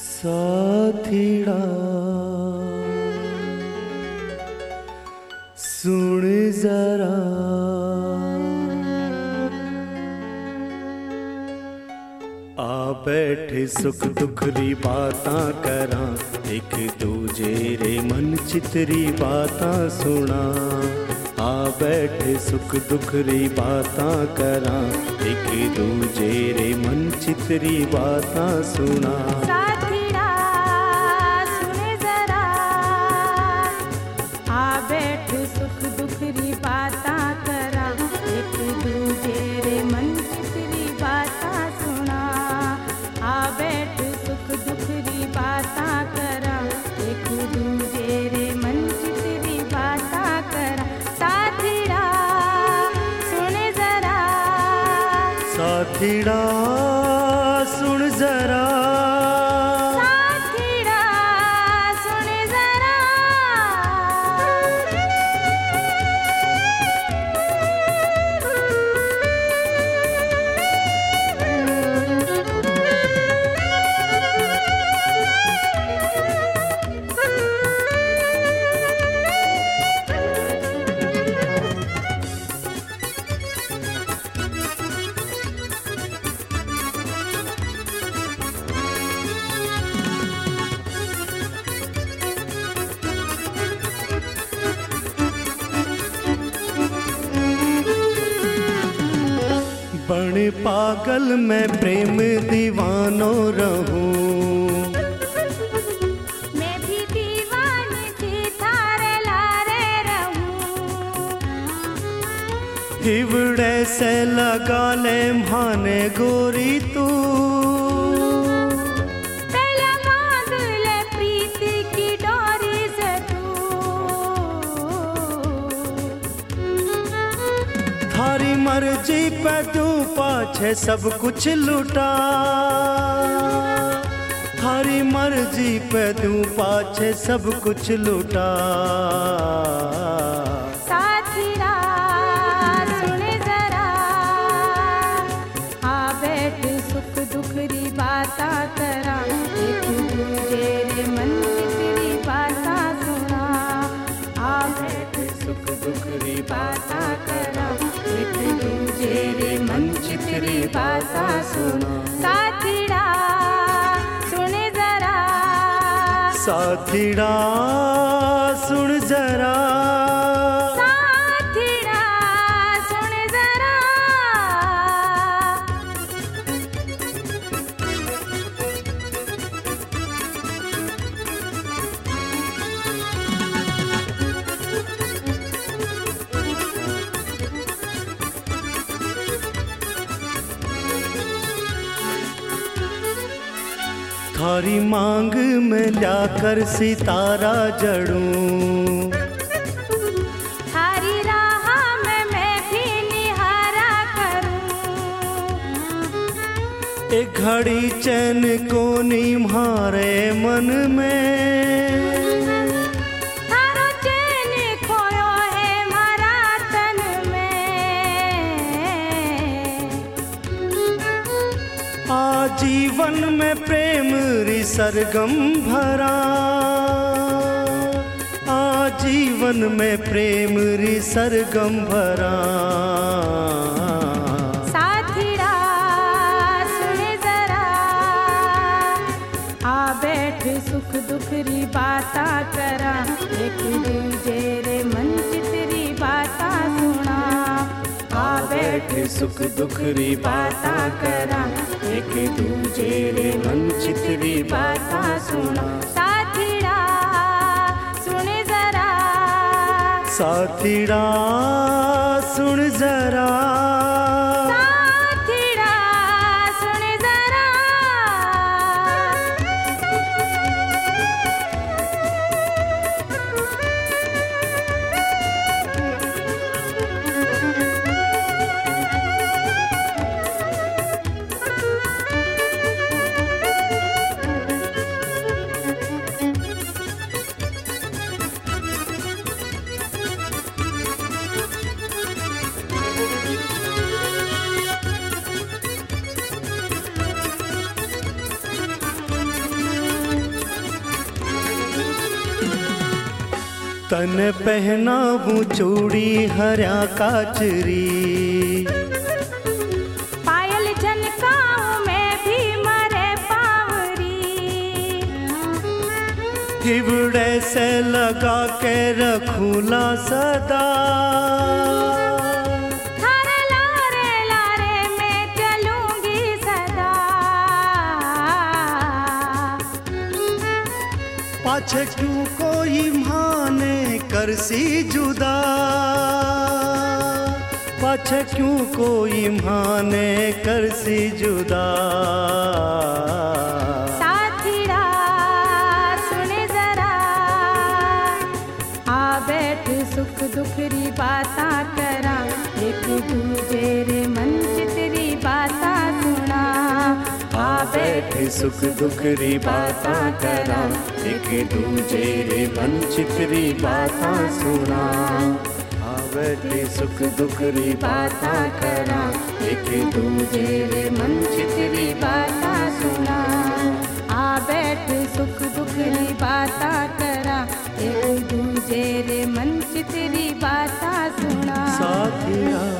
साथीड़ा सुन जरा आ बैठे सुख दुख री बातां करां, एक दूजे रे मन चितरी बातां सुना। आ बैठे सुख दुख री बातां करां, एक दूजे रे मन चितरी बातां सुना। साथीड़ा सुन जरा, आ बैठ सुख दुख री बातां करां, एक दूजे रे मन चितरी बातां सुना। आ बैठ सुख दुख री बातां करां, एक दूजे रे मन चितरी बातां करां। साथीड़ा सुन जरा, साथीड़ा सुन जरा, साथीड़ा सुन जरा। बन पागल मैं प्रेम दीवानो रहूं, मैं भी दीवानी थी थारे लारे रहूं। हिवड़े से लगा ले भाने गोरी तू, पहले बांध ले प्रीति की डोरी से तू। थारी मर्जी पे तू पाछे सब कुछ लुटा, थारी मर्जी पे तू पाछे सब कुछ लुटा। साथीड़ा सुन जरा, आ बैठ सुख दुख री बातां करां, एक दूजे रे मन चितरी बातां सुना। आ बैठ सुख दुख री बातां करां, एक दूजे रे मन चितरी बातां सुना। साथीड़ा सुन जरा, साथीड़ा सुन जरा, साथीड़ा सुन जरा। थारी मांग में लाकर सितारा जड़ूं, थारी राह में मैं भी निहारा करूं। एक घड़ी चैन को निम्हारे मन में, थारो चैन खोयो है मारा तन में। आजीवन में प्रेम री सरगम भरा, आजीवन में प्रेम री सरगम भरा। साथीड़ा सुन जरा, आ बैठ सुख दुख री बातां करां, एक दूजे रे मन चितरी बातां सुना। आ बैठ सुख दुख री बातां करां, एक दूजे रे मन चितरी बातां सुना। साथीड़ा सुन जरा, साथीड़ा सुन जरा, साथीड़ा सुन जरा। तन पहनाऊं चूड़ी हरा काचरी, पायल झनकाऊं मैं भी मरे पावरी, हिवड़े से लगा के रखूला सदा, थारे लारे लारे मैं चलूंगी सदा। पाछे क्यों कोई माने करसी जुदा, पाछे क्यों कोई माने करसी जुदा। साथीड़ा सुने जरा, आ बैठ सुख दुख री बाता करा, एक दूजे रे मन चितरी बाता सुना। आ बैठ सुख दुख री बाता करा, एक दूजे रे मन चितरी बाता सुना। आ बैठ सुख दुख री बाता करा, एक दूजे रे मन चितरी बाता सुना। आ बैठ सुख दुख री बाता करा, एक दूजे रे मन चितरी बाता सुना। साथिया